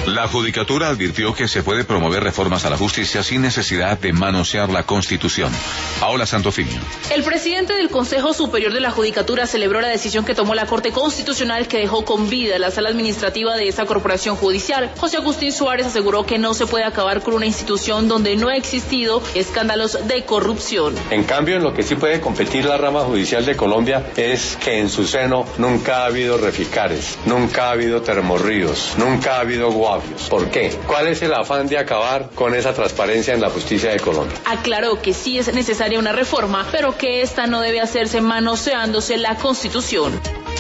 La Judicatura advirtió que se puede promover reformas a la justicia sin necesidad de manosear la Constitución. Paola Santofimio. El presidente del Consejo Superior de la Judicatura celebró la decisión que tomó la Corte Constitucional que dejó con vida la sala administrativa de esa corporación judicial. José Agustín Suárez aseguró que no se puede acabar con una institución donde no ha existido escándalos de corrupción. En cambio, en lo que sí puede competir la rama judicial de Colombia es que en su seno nunca ha habido reficares, nunca ha habido termorríos, nunca ha habido guavios. ¿Por qué? ¿Cuál es el afán de acabar con esa transparencia en la justicia de Colombia? Aclaró que sí es necesaria una reforma, pero que esta no debe hacerse manoseándose la Constitución.